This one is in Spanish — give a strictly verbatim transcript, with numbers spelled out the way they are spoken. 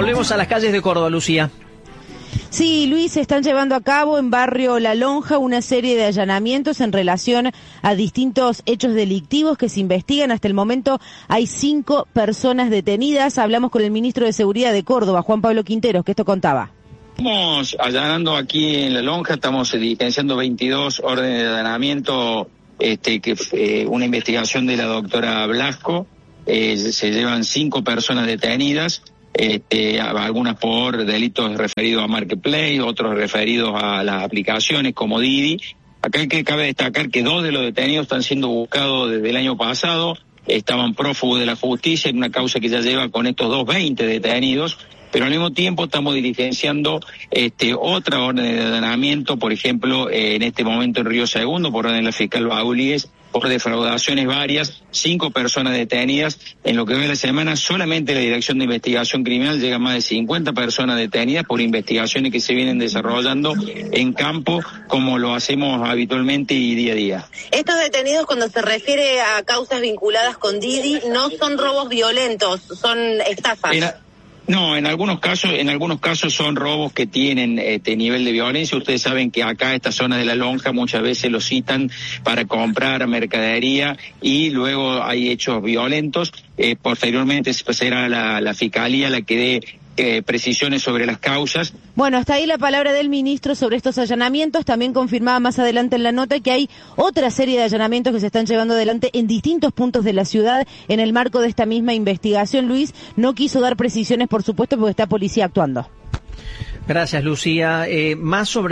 Volvemos a las calles de Córdoba, Lucía. Sí, Luis, se están llevando a cabo en barrio La Lonja una serie de allanamientos en relación a distintos hechos delictivos que se investigan. Hasta el momento hay cinco personas detenidas. Hablamos con el ministro de Seguridad de Córdoba, Juan Pablo Quinteros, que esto contaba. Estamos allanando aquí en La Lonja, estamos diligenciando veintidós órdenes de allanamiento, este, que eh, una investigación de la doctora Blasco, eh, se llevan cinco personas detenidas. Este, algunas por delitos referidos a Marketplace, otros referidos a las aplicaciones como Didi. Acá hay que cabe destacar que dos de los detenidos están siendo buscados desde el año pasado, estaban prófugos de la justicia en una causa que ya lleva con estos dos veinte detenidos, pero al mismo tiempo estamos diligenciando este, otra orden de allanamiento, por ejemplo, eh, en este momento en Río Segundo, por orden de la fiscal Baulíes, por defraudaciones varias, cinco personas detenidas. En lo que va de la semana, solamente la Dirección de Investigación Criminal llega a más de cincuenta personas detenidas por investigaciones que se vienen desarrollando en campo, como lo hacemos habitualmente y día a día. Estos detenidos, cuando se refiere a causas vinculadas con Didi, no son robos violentos, son estafas. Era... No, en algunos casos, en algunos casos son robos que tienen este nivel de violencia. Ustedes saben que acá esta zona de La Lonja muchas veces lo citan para comprar mercadería y luego hay hechos violentos. Eh, posteriormente será la, la fiscalía la que dé eh, precisiones sobre las causas. Bueno, hasta ahí la palabra del ministro sobre estos allanamientos. También confirmaba más adelante en la nota que hay otra serie de allanamientos que se están llevando adelante en distintos puntos de la ciudad en el marco de esta misma investigación. Luis no quiso dar precisiones, por supuesto, porque está policía actuando. Gracias, Lucía. Eh, más sobre